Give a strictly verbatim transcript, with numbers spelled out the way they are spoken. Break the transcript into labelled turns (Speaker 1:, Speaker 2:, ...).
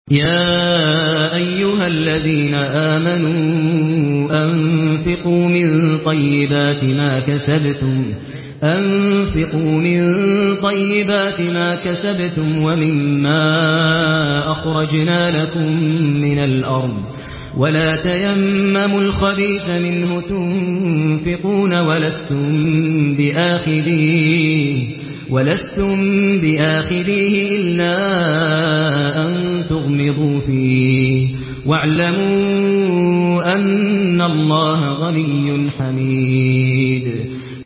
Speaker 1: يا أيها الذين آمنوا أنفقوا من طيبات ما كسبتم أنفقوا من طيبات ما كسبتم ومما أخرجنا لكم من الأرض ولا تيمموا الخبيث منه تنفقون ولستم بآخذيه ولستم بآخذيه إلا أن تغمضوا فيه واعلموا أن الله غني